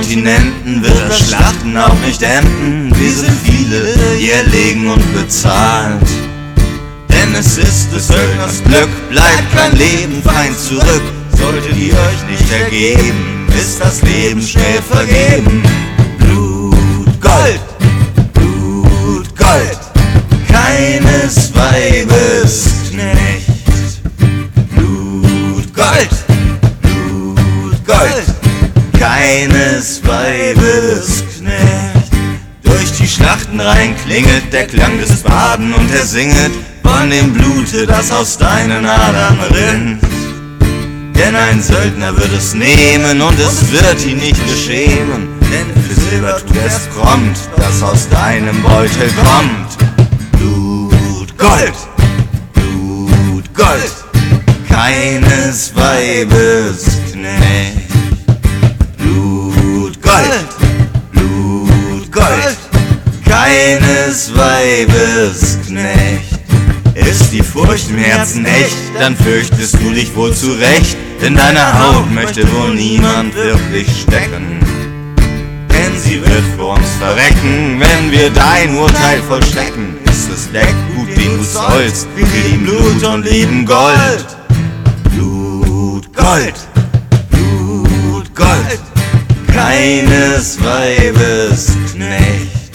Kontinenten wird das Schlachten auch nicht enden. Wir sind viele, die erlegen und bezahlt. Denn es ist des Söldners Glück, bleibt kein Leben fein zurück. Solltet ihr euch nicht ergeben, ist das Leben schnell vergeben. Blut, Gold, Blut, Gold, keines Weibes Knecht. Blut, Gold, Blut, Gold, keines Weibes Knecht. Durch die Schlachtenreihen klingelt der Klang des Baden und er singet von dem Blute, das aus deinen Adern rinnt. Denn ein Söldner wird es nehmen und es wird ihn nicht beschämen, denn für Silber tut er es prompt, das aus deinem Beutel kommt. Blut, Gold, Blut, Gold, keines Weibes Knecht. Blut, Gold, Blut, Gold, keines Weibes Knecht. Ist die Furcht im Herzen echt, dann fürchtest du dich wohl zurecht, denn deine Haut möchte wohl niemand wirklich stecken. Denn sie wird für uns verrecken, wenn wir dein Urteil vollstrecken. Ist es Leck, gut, den du sollst, wir lieben Blut und lieben Gold. Blut, Gold, Blut, Gold, keines Weibes Knecht.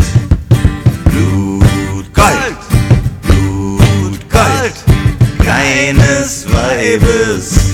Blut, Gold, Blut, Gold, keines Weibes